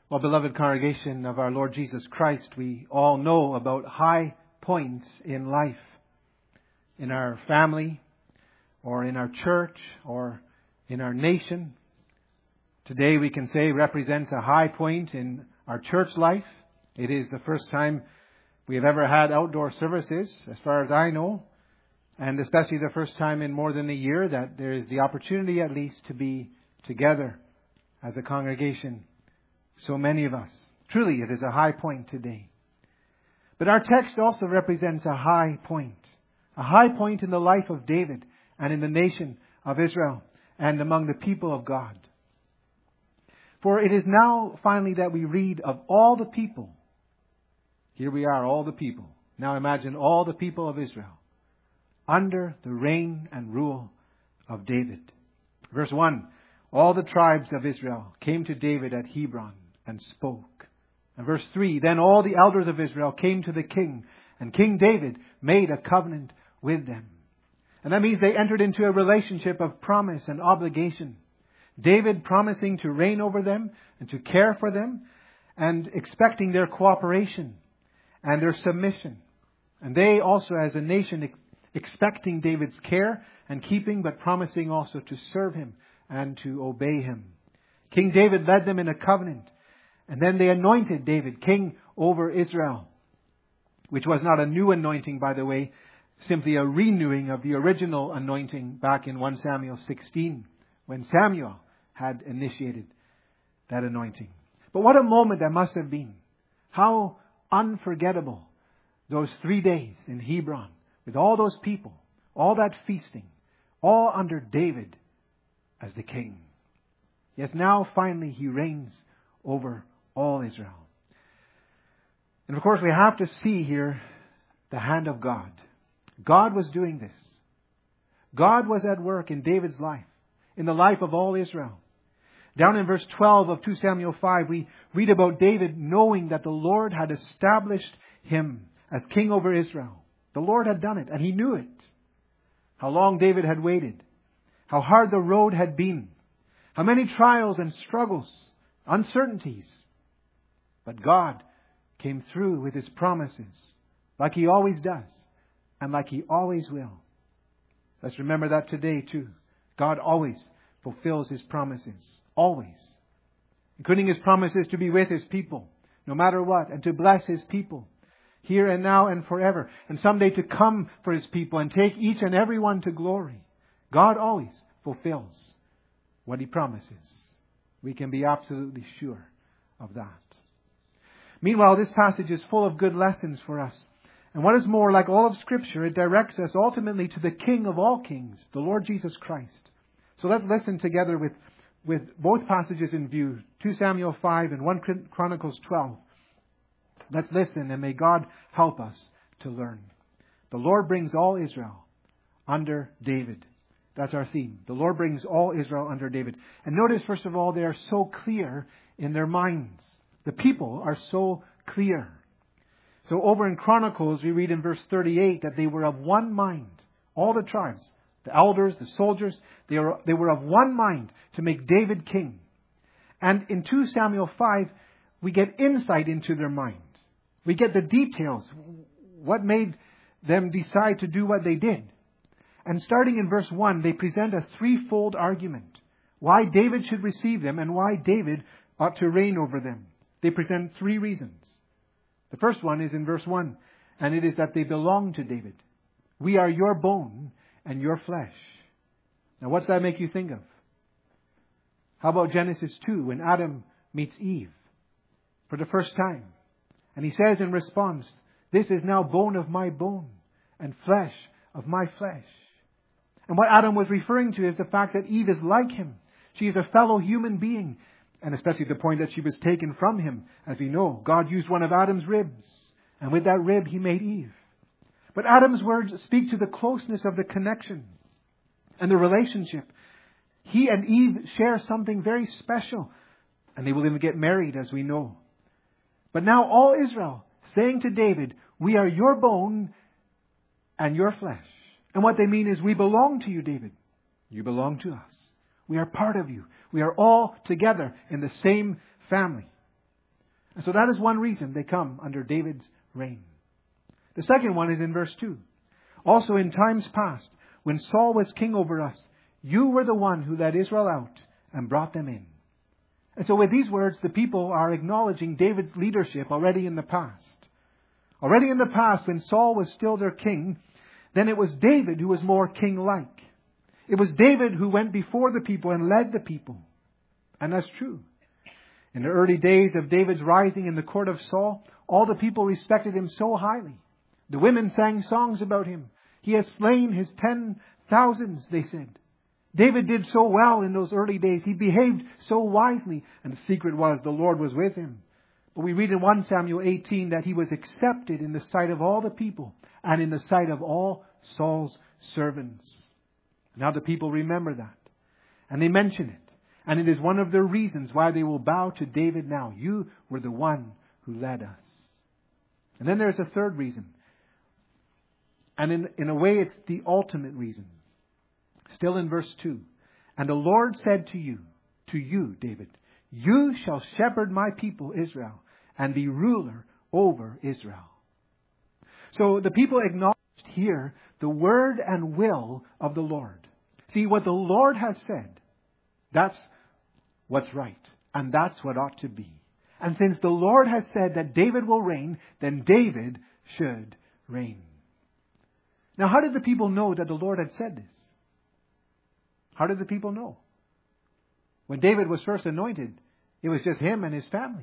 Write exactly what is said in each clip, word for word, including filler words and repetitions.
Well, beloved congregation of our Lord Jesus Christ, we all know about high points in life, in our family, or in our church, or in our nation. Today we can say represents a high point in our church life. It is the first time we have ever had outdoor services, as far as I know, and especially the first time in more than a year that there is the opportunity at least to be together as a congregation. So many of us. Truly, it is a high point today. But our text also represents a high point. A high point in the life of David and in the nation of Israel and among the people of God. For it is now finally that we read of all the people. Here we are, all the people. Now imagine all the people of Israel under the reign and rule of David. Verse one, all the tribes of Israel came to David at Hebron and spoke. And verse three, then all the elders of Israel came to the king, and King David made a covenant with them. And that means they entered into a relationship of promise and obligation. David promising to reign over them and to care for them, and expecting their cooperation and their submission. And they also as a nation ex- expecting David's care and keeping, but promising also to serve him and to obey him. King David led them in a covenant. And then they anointed David king over Israel, which was not a new anointing, by the way, simply a renewing of the original anointing back in First Samuel sixteen, when Samuel had initiated that anointing. But what a moment that must have been. How unforgettable those three days in Hebron with all those people, all that feasting, all under David as the king. Yes, now finally he reigns over all Israel. And of course we have to see here the hand of God. God was doing this. God was at work in David's life, in the life of all Israel. Down in verse twelve of Second Samuel five, we read about David knowing that the Lord had established him as king over Israel. The Lord had done it, and he knew it. How long David had waited. How hard the road had been. How many trials and struggles, uncertainties. But God came through with His promises, like He always does, and like He always will. Let's remember that today too. God always fulfills His promises. Always. Including His promises to be with His people, no matter what, and to bless His people, here and now and forever, and someday to come for His people and take each and every one to glory. God always fulfills what He promises. We can be absolutely sure of that. Meanwhile, this passage is full of good lessons for us. And what is more, like all of Scripture, it directs us ultimately to the King of all kings, the Lord Jesus Christ. So let's listen together with, with both passages in view, Second Samuel five and First Chronicles twelve. Let's listen, and may God help us to learn. The Lord brings all Israel under David. That's our theme. The Lord brings all Israel under David. And notice, first of all, they are so clear in their minds. The people are so clear. So over in Chronicles, we read in verse thirty-eight that they were of one mind. All the tribes, the elders, the soldiers, they were, they were of one mind to make David king. And in Second Samuel five, we get insight into their mind. We get the details. What made them decide to do what they did. And starting in verse one, they present a threefold argument. Why David should receive them and why David ought to reign over them. They present three reasons. The first one is in verse one, and it is that they belong to David. We are your bone and your flesh. Now what's that make you think of? How about Genesis two, when Adam meets Eve for the first time? And he says in response, this is now bone of my bone and flesh of my flesh. And what Adam was referring to is the fact that Eve is like him. She is a fellow human being. And especially the point that she was taken from him. As we know, God used one of Adam's ribs. And with that rib, He made Eve. But Adam's words speak to the closeness of the connection and the relationship. He and Eve share something very special. And they will even get married, as we know. But now all Israel saying to David, we are your bone and your flesh. And what they mean is, we belong to you, David. You belong to us. We are part of you. We are all together in the same family. And so that is one reason they come under David's reign. The second one is in verse two. Also in times past, when Saul was king over us, you were the one who led Israel out and brought them in. And so with these words, the people are acknowledging David's leadership already in the past. Already in the past, when Saul was still their king, then it was David who was more king-like. It was David who went before the people and led the people. And that's true. In the early days of David's rising in the court of Saul, all the people respected him so highly. The women sang songs about him. He has slain his ten thousands, they said. David did so well in those early days. He behaved so wisely. And the secret was the Lord was with him. But we read in First Samuel eighteen that he was accepted in the sight of all the people and in the sight of all Saul's servants. Now the people remember that. And they mention it. And it is one of the reasons why they will bow to David now. You were the one who led us. And then there's a third reason. And in, in a way, it's the ultimate reason. Still in verse two. And the Lord said to you, to you, David, you shall shepherd my people Israel and be ruler over Israel. So the people acknowledged here the word and will of the Lord. See, what the Lord has said, that's what's right. And that's what ought to be. And since the Lord has said that David will reign, then David should reign. Now, how did the people know that the Lord had said this? How did the people know? When David was first anointed, it was just him and his family.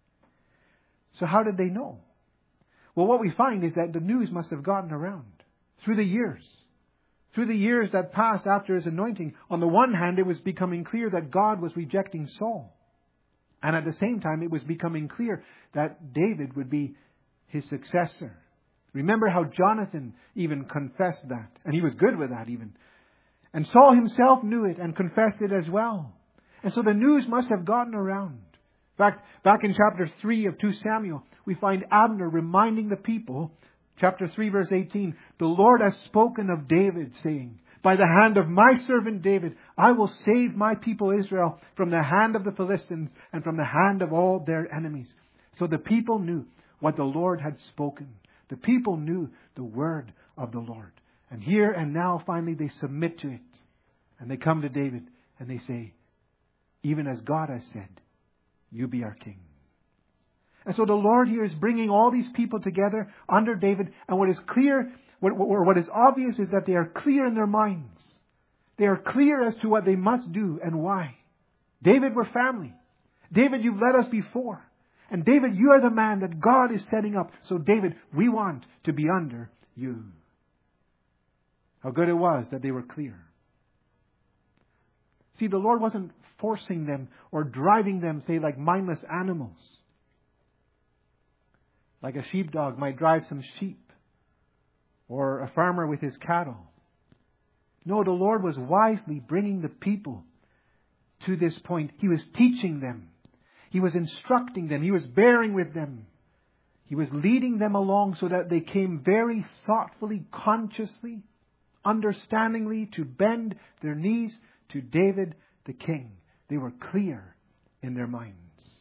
So how did they know? Well, what we find is that the news must have gotten around through the years. Through the years that passed after his anointing, on the one hand, it was becoming clear that God was rejecting Saul. And at the same time, it was becoming clear that David would be his successor. Remember how Jonathan even confessed that. And he was good with that even. And Saul himself knew it and confessed it as well. And so the news must have gotten around. In fact, back in chapter three of Second Samuel, we find Abner reminding the people, chapter three, verse eighteen, the Lord has spoken of David, saying, by the hand of my servant David, I will save my people Israel from the hand of the Philistines and from the hand of all their enemies. So the people knew what the Lord had spoken. The people knew the word of the Lord. And here and now, finally, they submit to it. And they come to David and they say, even as God has said, you be our king. And so the Lord here is bringing all these people together under David. And what is clear, what, or what is obvious, is that they are clear in their minds. They are clear as to what they must do and why. David, we're family. David, you've led us before. And David, you are the man that God is setting up. So David, we want to be under you. How good it was that they were clear. See, the Lord wasn't forcing them or driving them, say, like mindless animals. Like a sheepdog might drive some sheep. Or a farmer with his cattle. No, the Lord was wisely bringing the people to this point. He was teaching them. He was instructing them. He was bearing with them. He was leading them along so that they came very thoughtfully, consciously, understandingly to bend their knees to David the king. They were clear in their minds.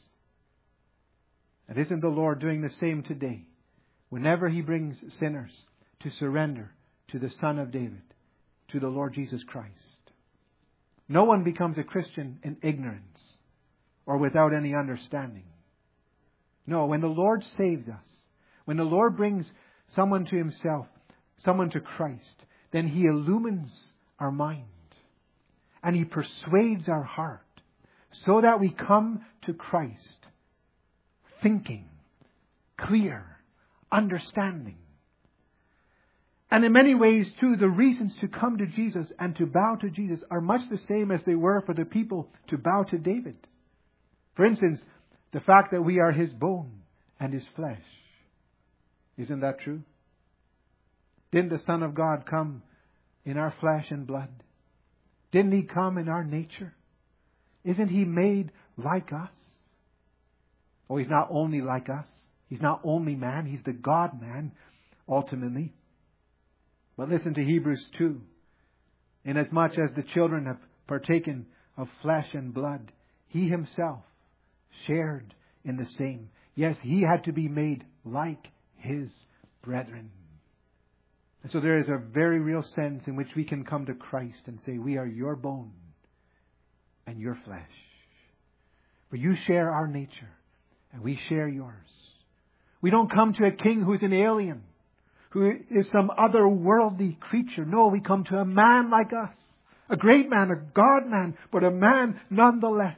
And isn't the Lord doing the same today? Whenever He brings sinners to surrender to the Son of David, to the Lord Jesus Christ. No one becomes a Christian in ignorance or without any understanding. No, when the Lord saves us, when the Lord brings someone to Himself, someone to Christ, then He illumines our mind and He persuades our heart so that we come to Christ thinking, clear, understanding. And in many ways, too, the reasons to come to Jesus and to bow to Jesus are much the same as they were for the people to bow to David. For instance, the fact that we are His bone and His flesh. Isn't that true? Didn't the Son of God come in our flesh and blood? Didn't He come in our nature? Isn't He made like us? Oh, He's not only like us. He's not only man. He's the God-man, ultimately. But listen to Hebrews two. Inasmuch as the children have partaken of flesh and blood, He Himself shared in the same, Yes, he had to be made like his brethren. And so there is a very real sense in which we can come to Christ and say, we are your bone and your flesh. For you share our nature and we share yours. We don't come to a king who is an alien, who is some otherworldly creature. No, we come to a man like us. A great man, a God-man, but a man nonetheless.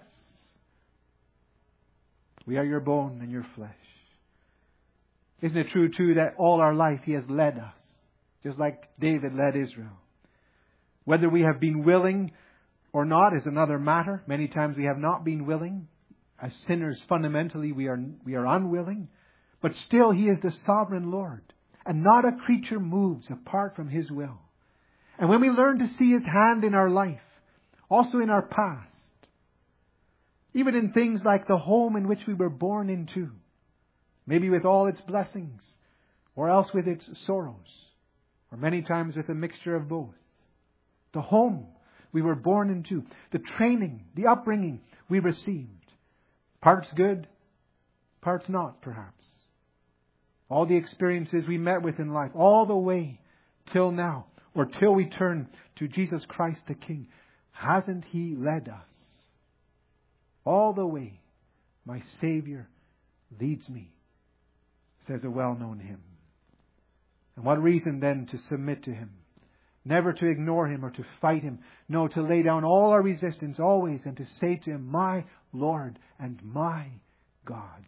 We are your bone and your flesh. Isn't it true, too, that all our life He has led us, just like David led Israel? Whether we have been willing or not is another matter. Many times we have not been willing. As sinners, fundamentally, we are, we are unwilling. But still, He is the sovereign Lord. And not a creature moves apart from His will. And when we learn to see His hand in our life, also in our past, even in things like the home in which we were born into, maybe with all its blessings, or else with its sorrows, or many times with a mixture of both. The home we were born into, the training, the upbringing we received. Parts good, parts not, perhaps. All the experiences we met with in life, all the way till now, or till we turn to Jesus Christ the King. Hasn't He led us? All the way, my Savior leads me, says a well-known hymn. And what reason then to submit to Him? Never to ignore Him or to fight Him. No, to lay down all our resistance always and to say to Him, my Lord and my God.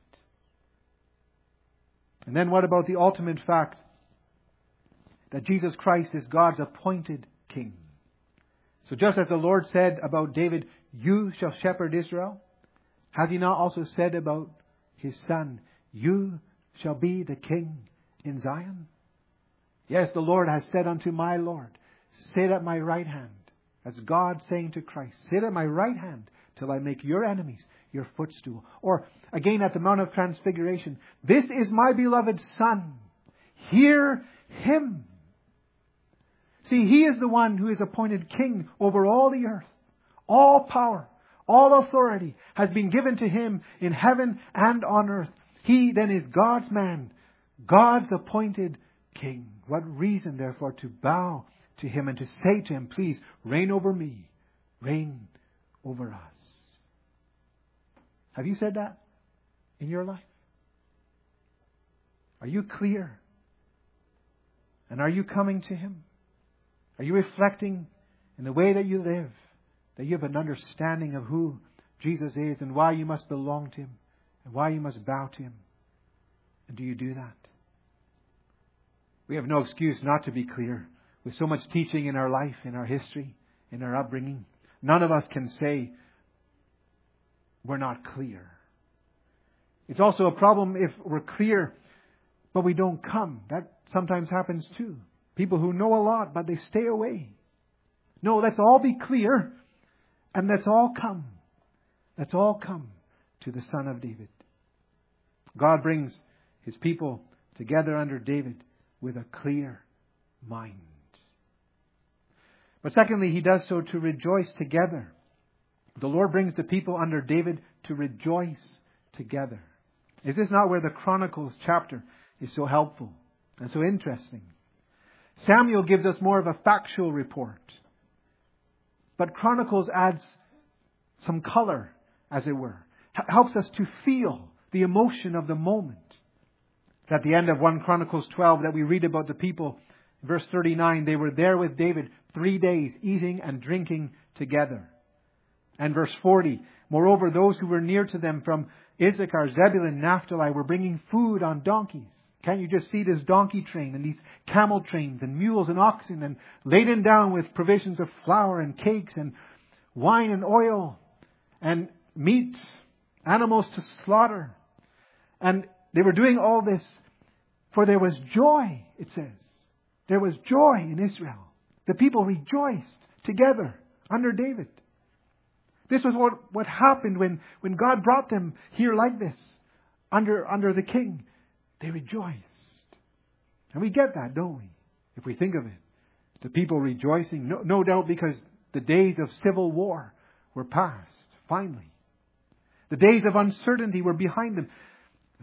And then what about the ultimate fact that Jesus Christ is God's appointed King? So just as the Lord said about David, you shall shepherd Israel, has He not also said about His Son, you shall be the King in Zion? Yes, the Lord has said unto my Lord, sit at my right hand. That's God saying to Christ, sit at my right hand till I make your enemies your footstool. Or again at the Mount of Transfiguration, this is my beloved Son. Hear Him. See, He is the one who is appointed King over all the earth. All power, all authority has been given to Him in heaven and on earth. He then is God's man, God's appointed King. What reason, therefore, to bow to Him and to say to Him, please reign over me, reign over us. Have you said that in your life? Are you clear? And are you coming to Him? Are you reflecting in the way that you live, that you have an understanding of who Jesus is and why you must belong to Him and why you must bow to Him? And do you do that? We have no excuse not to be clear. With so much teaching in our life, in our history, in our upbringing, none of us can say we're not clear. It's also a problem if we're clear, but we don't come. That sometimes happens too. People who know a lot, but they stay away. No, let's all be clear, and let's all come. Let's all come to the Son of David. God brings His people together under David with a clear mind. But secondly, He does so to rejoice together. The Lord brings the people under David to rejoice together. Is this not where the Chronicles chapter is so helpful and so interesting? Samuel gives us more of a factual report. But Chronicles adds some color, as it were. H- helps us to feel the emotion of the moment. It's at the end of First Chronicles twelve that we read about the people. Verse thirty-nine, they were there with David three days, eating and drinking together. And verse forty, moreover, those who were near to them from Issachar, Zebulun, Naphtali were bringing food on donkeys. Can't you just see this donkey train and these camel trains and mules and oxen and laden down with provisions of flour and cakes and wine and oil and meat, animals to slaughter. And they were doing all this for there was joy, it says. There was joy in Israel. The people rejoiced together under David. This was what, what happened when, when God brought them here like this, under, under the king. They rejoiced. And we get that, don't we? If we think of it. The people rejoicing, no, no doubt because the days of civil war were past, finally. The days of uncertainty were behind them.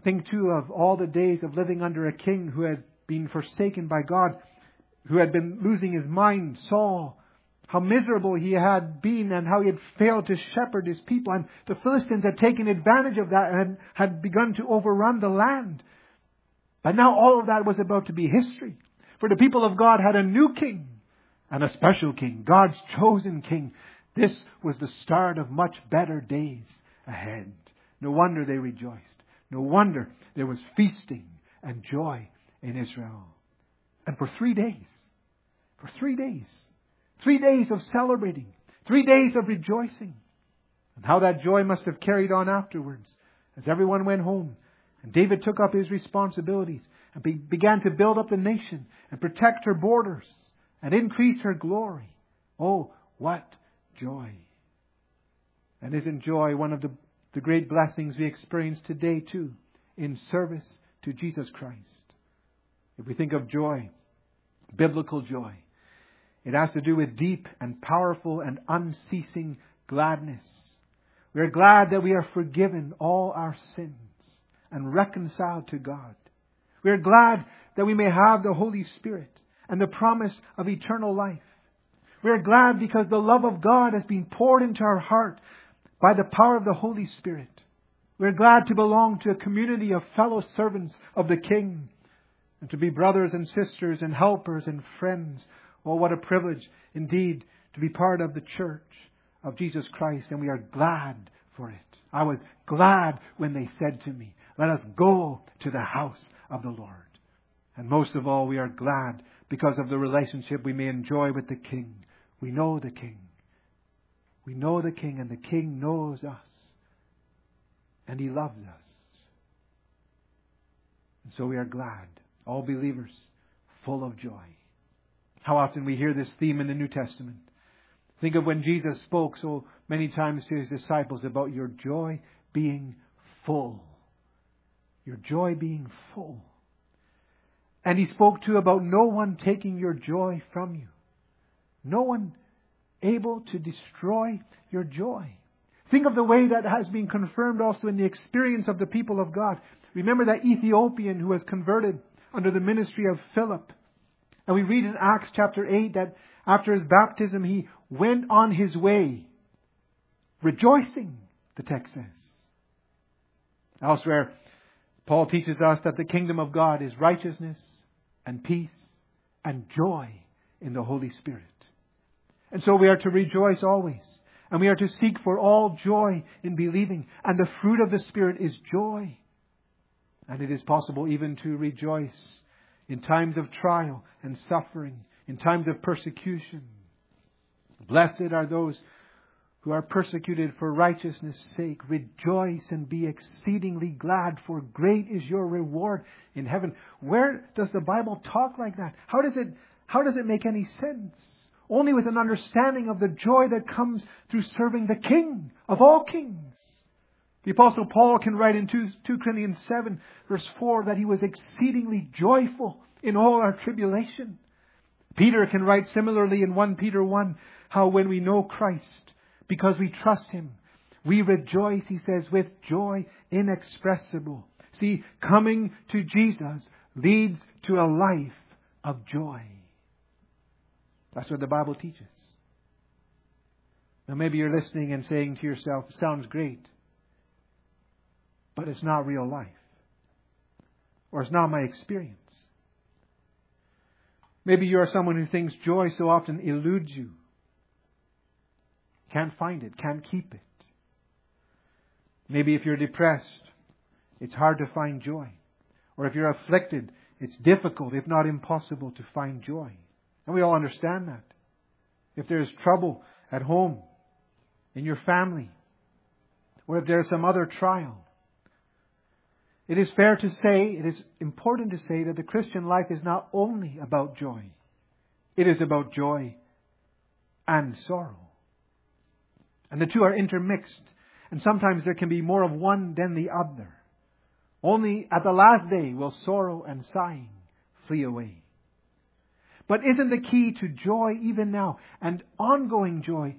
Think too of all the days of living under a king who had been forsaken by God, who had been losing his mind, Saul. How miserable he had been and how he had failed to shepherd his people. And the Philistines had taken advantage of that and had, had begun to overrun the land. But now all of that was about to be history. For the people of God had a new king and a special king, God's chosen king. This was the start of much better days ahead. No wonder they rejoiced. No wonder there was feasting and joy in Israel. And for three days, for three days, three days of celebrating, three days of rejoicing. And how that joy must have carried on afterwards as everyone went home. And David took up his responsibilities and be, began to build up the nation and protect her borders and increase her glory. Oh, what joy. And isn't joy one of the, the great blessings we experience today too in service to Jesus Christ? If we think of joy, biblical joy, it has to do with deep and powerful and unceasing gladness. We are glad that we are forgiven all our sins and reconciled to God. We are glad that we may have the Holy Spirit and the promise of eternal life. We are glad because the love of God has been poured into our heart by the power of the Holy Spirit. We are glad to belong to a community of fellow servants of the King and to be brothers and sisters and helpers and friends. Oh, what a privilege indeed to be part of the church of Jesus Christ, and we are glad for it. I was glad when they said to me, "Let us go to the house of the Lord." And most of all, we are glad because of the relationship we may enjoy with the King. We know the King. We know the King, and the King knows us. And He loves us. And so we are glad, all believers, full of joy. How often we hear this theme in the New Testament. Think of when Jesus spoke so many times to His disciples about your joy being full. Your joy being full. And He spoke too about no one taking your joy from you. No one able to destroy your joy. Think of the way that has been confirmed also in the experience of the people of God. Remember that Ethiopian who was converted under the ministry of Philip. And we read in Acts chapter eight that after his baptism he went on his way, rejoicing, the text says. Elsewhere, Paul teaches us that the kingdom of God is righteousness and peace and joy in the Holy Spirit. And so we are to rejoice always. And we are to seek for all joy in believing. And the fruit of the Spirit is joy. And it is possible even to rejoice in times of trial and suffering, in times of persecution. Blessed are those who are persecuted for righteousness' sake. Rejoice and be exceedingly glad, for great is your reward in heaven. Where does the Bible talk like that? How does it, how does it make any sense? Only with an understanding of the joy that comes through serving the King of all kings. The Apostle Paul can write in two Corinthians seven verse four that he was exceedingly joyful in all our tribulation. Peter can write similarly in First Peter one how when we know Christ, because we trust Him, we rejoice, he says, with joy inexpressible. See, coming to Jesus leads to a life of joy. That's what the Bible teaches. Now maybe you're listening and saying to yourself, sounds great, but it's not real life. Or it's not my experience. Maybe you are someone who thinks joy so often eludes you. Can't find it, can't keep it. Maybe if you're depressed, it's hard to find joy. Or if you're afflicted, it's difficult, if not impossible, to find joy. And we all understand that. If there's trouble at home, in your family, or if there's some other trial, it is fair to say, it is important to say that the Christian life is not only about joy. It is about joy and sorrow. And the two are intermixed. And sometimes there can be more of one than the other. Only at the last day will sorrow and sighing flee away. But isn't the key to joy even now, and ongoing joy,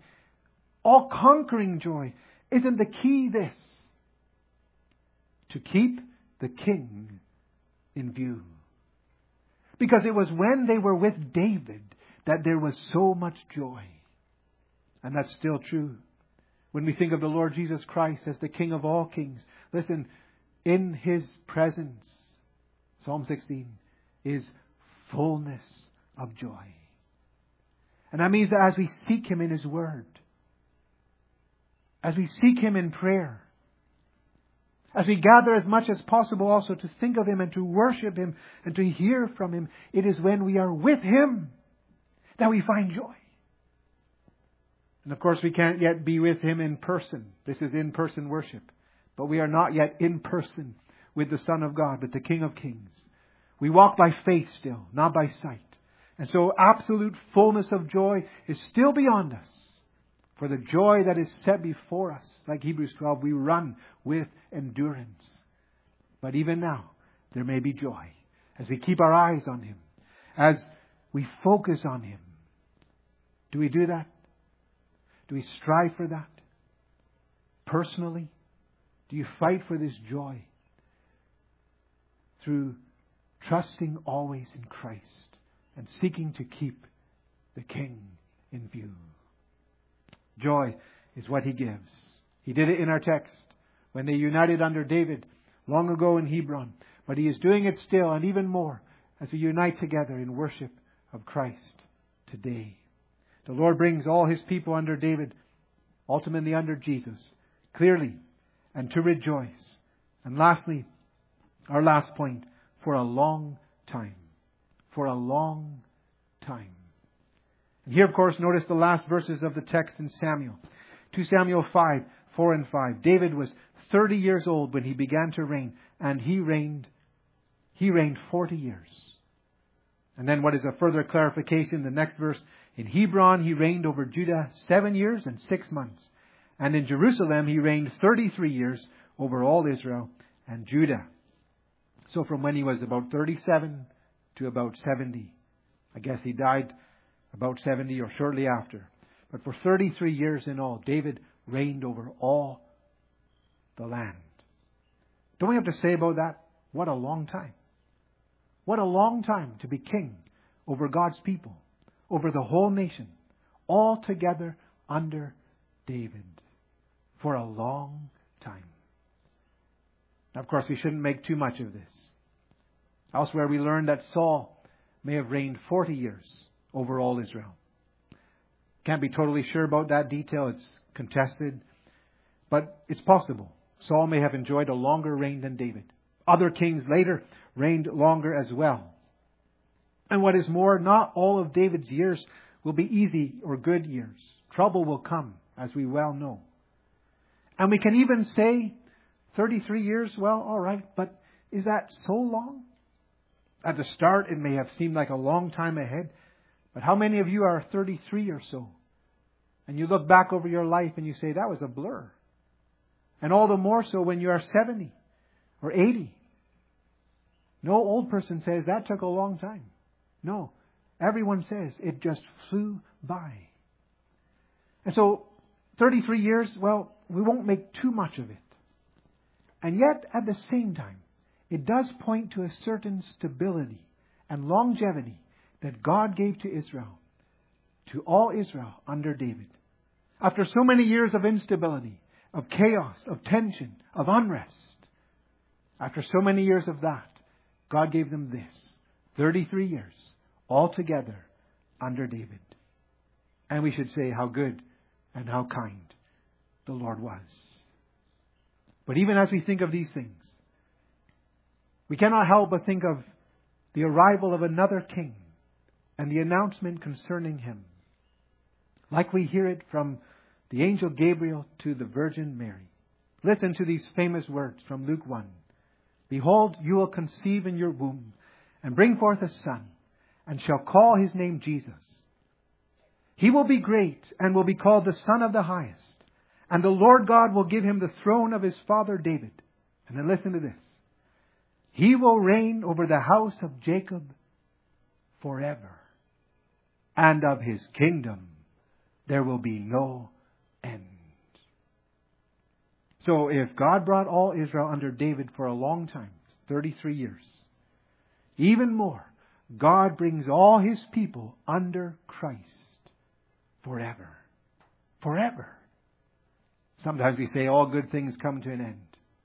all-conquering joy, isn't the key this? To keep the King in view. Because it was when they were with David that there was so much joy. And that's still true. When we think of the Lord Jesus Christ as the King of all kings, listen, in His presence, Psalm sixteen, is fullness of joy. And that means that as we seek Him in His Word, as we seek Him in prayer, as we gather as much as possible also to think of Him and to worship Him and to hear from Him, it is when we are with Him that we find joy. And of course we can't yet be with Him in person. This is in-person worship. But we are not yet in person with the Son of God, but the King of Kings. We walk by faith still, not by sight. And so absolute fullness of joy is still beyond us. For the joy that is set before us, like Hebrews twelve, we run with endurance. But even now, there may be joy as we keep our eyes on Him, as we focus on Him. Do we do that? Do we strive for that? Personally? Do you fight for this joy through trusting always in Christ and seeking to keep the King in view? Joy is what He gives. He did it in our text when they united under David long ago in Hebron. But He is doing it still and even more as we unite together in worship of Christ today. The Lord brings all His people under David, ultimately under Jesus, clearly, and to rejoice. And lastly, our last point, for a long time. For a long time. And here, of course, notice the last verses of the text in Samuel. Second Samuel five, four and five. David was thirty years old when he began to reign, and he reigned, he reigned forty years. And then what is a further clarification? The next verse, in Hebron he reigned over Judah seven years and six months. And in Jerusalem he reigned thirty-three years over all Israel and Judah. So from when he was about thirty-seven to about seventy. I guess he died about seventy or shortly after. But for thirty-three years in all, David reigned over all the land. Don't we have to say about that? What a long time. What a long time to be king over God's people, over the whole nation, all together under David for a long time. Now, of course, we shouldn't make too much of this. Elsewhere, we learn that Saul may have reigned forty years over all Israel. Can't be totally sure about that detail. It's contested. But it's possible. Saul may have enjoyed a longer reign than David. Other kings later reigned longer as well. And what is more, not all of David's years will be easy or good years. Trouble will come, as we well know. And we can even say thirty-three years, well, all right, but is that so long? At the start, it may have seemed like a long time ahead. But how many of you are thirty-three or so? And you look back over your life and you say, that was a blur. And all the more so when you are seventy or eighty. No old person says that took a long time. No. Everyone says it just flew by. And so thirty-three years, well, we won't make too much of it. And yet, at the same time, it does point to a certain stability and longevity that God gave to Israel, to all Israel under David. After so many years of instability, of chaos, of tension, of unrest, after so many years of that, God gave them this, thirty-three years, all together under David. And we should say how good and how kind the Lord was. But even as we think of these things, we cannot help but think of the arrival of another king and the announcement concerning him. Like we hear it from the angel Gabriel to the Virgin Mary. Listen to these famous words from Luke one. Behold, you will conceive in your womb and bring forth a son, and shall call his name Jesus. He will be great and will be called the Son of the Highest. And the Lord God will give him the throne of his father David. And then listen to this. He will reign over the house of Jacob forever. And of his kingdom there will be no end. So if God brought all Israel under David for a long time, thirty-three years. Even more, God brings all His people under Christ forever. Forever. Sometimes we say all good things come to an end.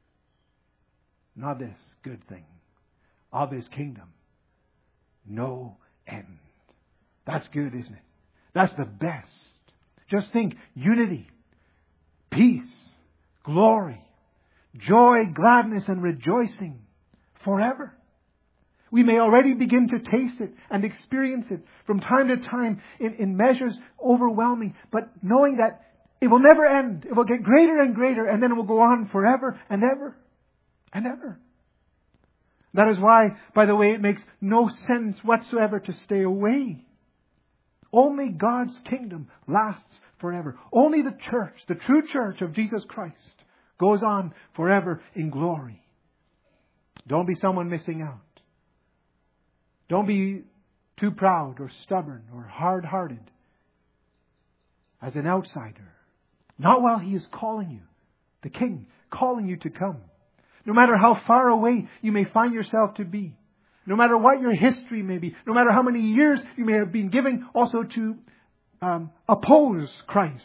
Not this good thing. Of His kingdom. No end. That's good, isn't it? That's the best. Just think, unity, peace, glory, joy, gladness, and rejoicing forever. We may already begin to taste it and experience it from time to time in, in measures overwhelming, but knowing that it will never end. It will get greater and greater, and then it will go on forever and ever and ever. That is why, by the way, it makes no sense whatsoever to stay away. Only God's kingdom lasts forever. Only the church, the true church of Jesus Christ, goes on forever in glory. Don't be someone missing out. Don't be too proud or stubborn or hard-hearted as an outsider. Not while He is calling you, the King, calling you to come. No matter how far away you may find yourself to be. No matter what your history may be. No matter how many years you may have been given also to um, oppose Christ.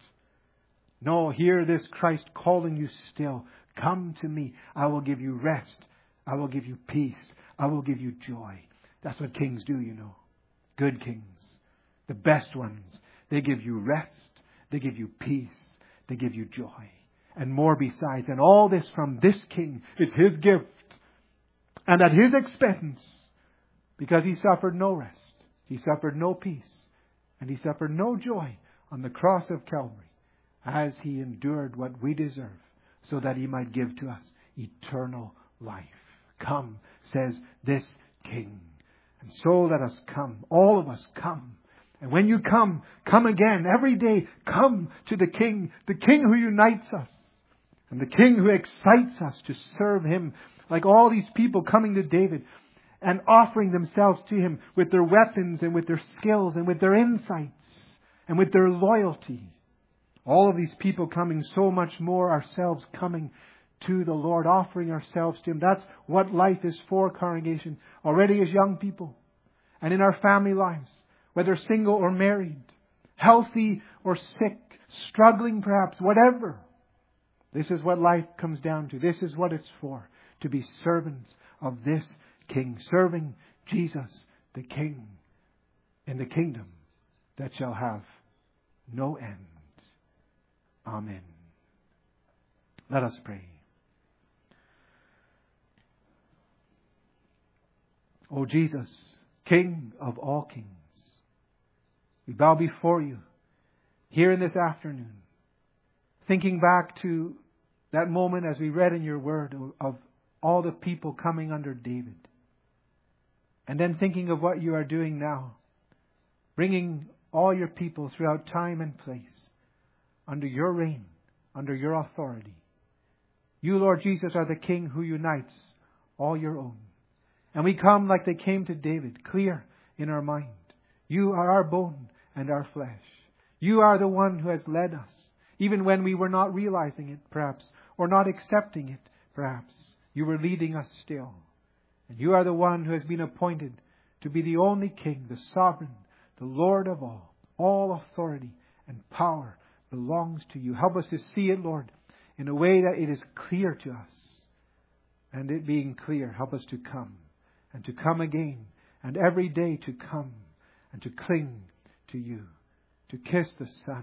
No, hear this Christ calling you still. Come to me. I will give you rest. I will give you peace. I will give you joy. That's what kings do, you know. Good kings. The best ones. They give you rest. They give you peace. They give you joy. And more besides. And all this from this King. It's His gift. And at His expense. Because He suffered no rest. He suffered no peace. And He suffered no joy on the cross of Calvary. As He endured what we deserve. So that He might give to us eternal life. Come, says this King. And so let us come. All of us come. And when you come, come again. Every day, come to the King. The King who unites us. And the King who excites us to serve Him. Like all these people coming to David and offering themselves to Him with their weapons and with their skills and with their insights and with their loyalty. All of these people coming, so much more ourselves coming to the Lord, offering ourselves to Him. That's what life is for, congregation. Already as young people and in our family lives, whether single or married, healthy or sick, struggling perhaps, whatever. This is what life comes down to. This is what it's for. To be servants of this King. Serving Jesus, the King, in the kingdom that shall have no end. Amen. Let us pray. O Jesus, King of all kings, we bow before You here in this afternoon, thinking back to that moment as we read in Your word of all the people coming under David. And then thinking of what You are doing now, bringing all Your people throughout time and place under Your reign, under Your authority. You, Lord Jesus, are the King who unites all Your own. And we come like they came to David, clear in our mind. You are our bone and our flesh. You are the one who has led us, even when we were not realizing it, perhaps, or not accepting it, perhaps. You were leading us still. And You are the one who has been appointed to be the only King, the sovereign, the Lord of all. All authority and power belongs to You. Help us to see it, Lord, in a way that it is clear to us. And it being clear, help us to come. And to come again. And every day to come. And to cling to You. To kiss the Son.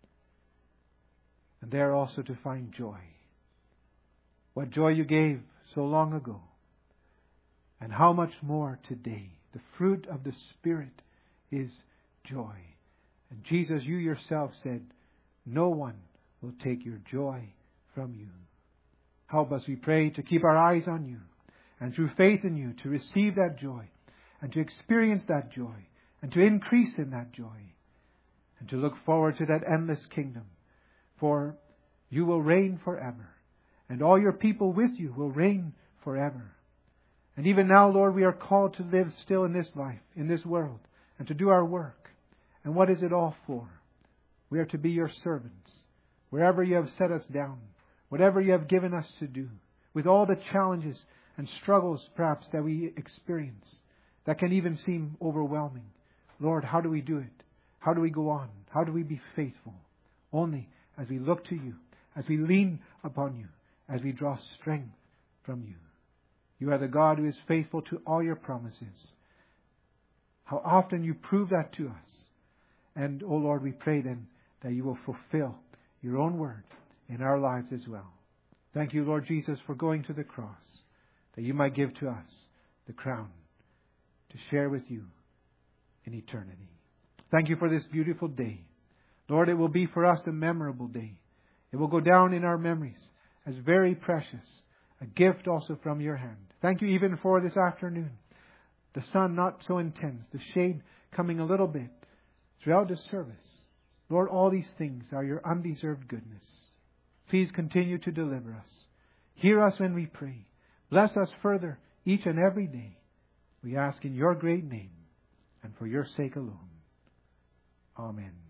And there also to find joy. What joy You gave so long ago. And how much more today. The fruit of the Spirit is joy. And Jesus, You Yourself said, no one will take Your joy from You. Help us, we pray, to keep our eyes on You. And through faith in You, to receive that joy. And to experience that joy. And to increase in that joy. And to look forward to that endless kingdom. For You will reign forever. And all Your people with You will reign forever. And even now, Lord, we are called to live still in this life, in this world, and to do our work. And what is it all for? We are to be Your servants. Wherever You have set us down, whatever You have given us to do, with all the challenges and struggles perhaps that we experience that can even seem overwhelming. Lord, how do we do it? How do we go on? How do we be faithful? Only as we look to you, as we lean upon you, as we draw strength from you. You are the God who is faithful to all your promises. How often you prove that to us. And, oh Lord, we pray then that you will fulfill your own word in our lives as well. Thank you, Lord Jesus, for going to the cross, that you might give to us the crown to share with you in eternity. Thank you for this beautiful day. Lord, it will be for us a memorable day. It will go down in our memories as very precious, a gift also from your hand. Thank you even for this afternoon. The sun not so intense, the shade coming a little bit throughout the service. Lord, all these things are your undeserved goodness. Please continue to deliver us. Hear us when we pray. Bless us further each and every day. We ask in your great name and for your sake alone. Amen.